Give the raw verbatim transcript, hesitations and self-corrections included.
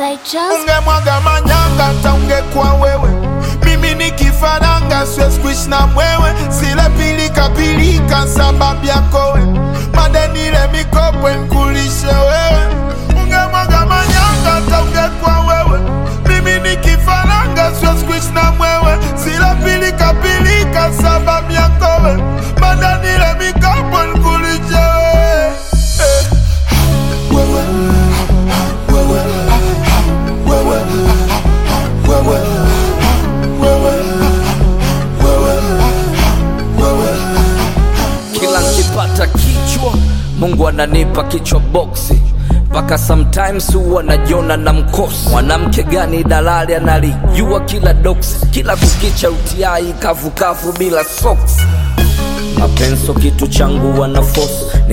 by Just. Ungemwaga manyanga hata ungekuwa wewe. Mimi ni kifaranga siwezi kuishi na mwewe. Sile pilika pilika sababu yako we. Madeni ile mikopo nikulishe wewe. Ungemwaga manyanga hata ungekuwa wewe. Mimi ni kifaranga siwezi kuishi na mwewe. Sile pilika pilika sababu yako we. Madeni ile mikopo nikulishe wewe. Wewe wewe wewe wewe kila nikipata kichwa Mungu ananipa kichwa boxi. Paka sometimes huwa najiona na mkosi. Mwanamke gani dalali analijua kila doksi. Kila kukicha utiai kavu kavu bila socks. Mapenso kitu changu wana force.